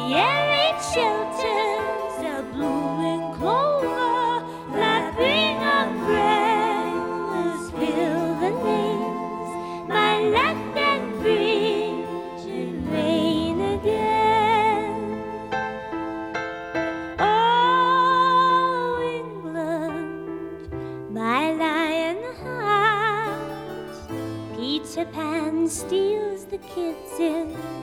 air it shelters the blooming clover, lapping umbrellas fill the lanes. My land and bridge in rain again. Oh, England, my lion heart, Peter Pan steals the kids in